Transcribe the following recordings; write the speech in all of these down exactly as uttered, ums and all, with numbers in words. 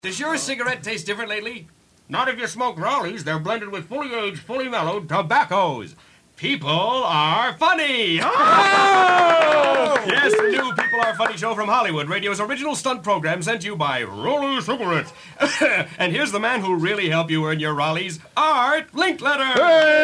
Does your cigarette taste different lately? Not if you smoke Raleighs. They're blended with fully aged, fully mellowed tobaccos. People are funny! Oh! Yes, the new People Are Funny show from Hollywood, radio's original stunt program sent to you by Raleigh Cigarettes. And here's the man who'll really help you earn your Raleighs, Art Linkletter.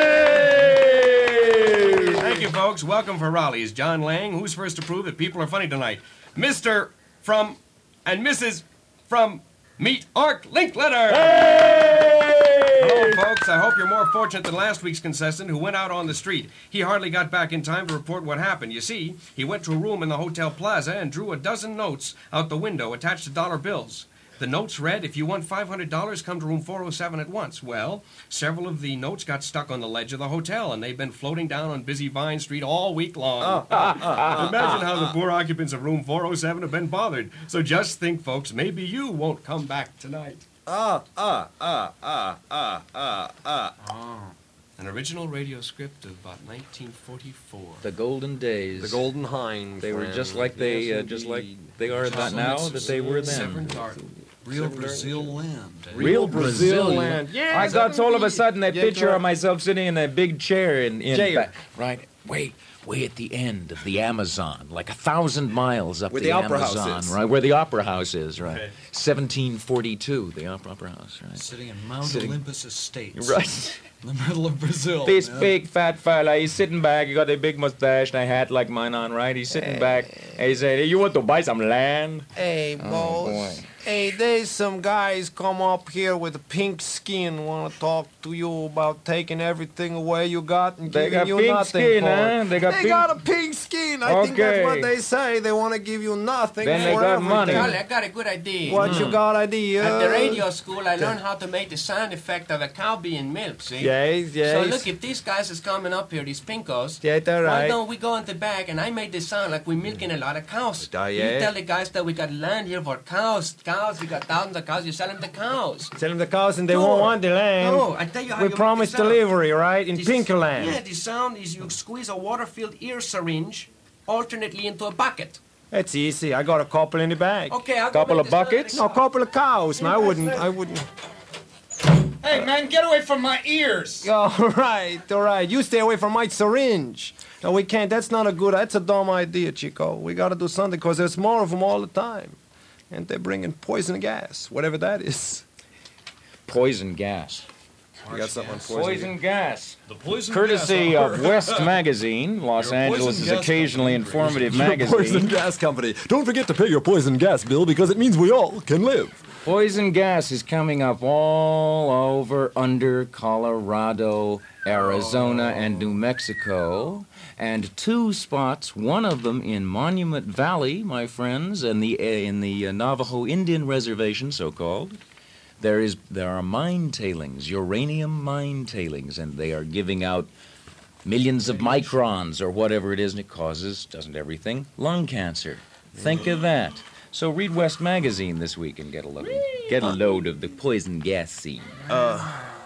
Hey! Thank you, folks. Welcome for Raleigh's. John Lang, who's first to prove that people are funny tonight? Mister from and Missus from Meet Art Linkletter. Hey! Hello, folks. I hope you're more fortunate than last week's contestant who went out on the street. He hardly got back in time to report what happened. You see, he went to a room in the Hotel Plaza and drew a dozen notes out the window attached to dollar bills. The notes read, if you want five hundred dollars, come to room four oh seven at once. Well, several of the notes got stuck on the ledge of the hotel, and they've been floating down on busy Vine Street all week long. Imagine how the poor occupants of room four oh seven have been bothered. So just think, folks, maybe you won't come back tonight. Ah, ah, ah, ah, ah, ah, ah. Oh. An original radio script of about nineteen forty-four. The golden days. The golden hind. They were friend. just like they, Yes, uh, just like indeed. they are that now that they were then. Severn Garden. Real Brazil land. Real Brazil land. Yeah, I got all of a sudden a Yeah, picture correct. of myself sitting in a big chair in, in Chair. ba- right, way, way at the end of the Amazon, like a thousand miles up Where the, the opera house Amazon, is. right, where the opera house is, right. Okay. seventeen forty-two, the opera, opera house, right. Sitting in Mount Sitting- Olympus Estates. Right. In the middle of Brazil. This man. big fat fella, he's sitting back, he got a big mustache and a hat like mine on, right? He's sitting back, and he said, hey, you want to buy some land? Hey, Oh, boss. boy. Hey, there's some guys come up here with a pink skin want to talk to you about taking everything away you got and They giving got you pink nothing skin, for huh? it. They got pink- got a pink skin. I think that's Okay. what they say. They want to give you nothing Then they for got everything. money. Charlie, I got a good idea. What you got idea? At the radio school, I learned how to make the sound effect of a cow being milked, see? Yes, yes. So look, if these guys is coming up here, these pinkos, Yeah, they're why right. don't we go in the back and I make this sound like we're milking a lot of cows? Uh, You yeah. tell the guys that we got land here for cows. Cows, we got thousands of cows. You sell them the cows. Tell them the cows and they No. won't want the land. No, I tell you how we you promised make the sound. delivery, right? In This- Pinkerland. Yeah, the sound is you squeeze a water-filled ear syringe alternately into a bucket. That's easy. I got a couple in the bag. Okay, I'll go Couple make of the sound buckets? the No, a cow. couple of cows, man. I wouldn't. I wouldn't. Hey, man, get away from my ears! All right, all right. You stay away from my syringe. No, we can't. That's not a good. That's a dumb idea, Chico. We got to do something because there's more of them all the time, and they're bringing poison gas, whatever that is. Poison gas. You got something on poison? Poison gas. The poison Courtesy gas, of West Magazine, Los You're a Angeles' poison gas occasionally company. informative Your Poison magazine. Gas Company. Don't forget to pay your poison gas bill because it means we all can live. Poison gas is coming up all over under Colorado, Arizona, and New Mexico. And two spots, one of them in Monument Valley, my friends, and the in the uh, Navajo Indian Reservation, so-called. There is there are mine tailings, uranium mine tailings, and they are giving out millions of microns or whatever it is, and it causes, doesn't everything, lung cancer. Think of that. So read West Magazine this week and get a load, get a load of the poison gas scene. Uh,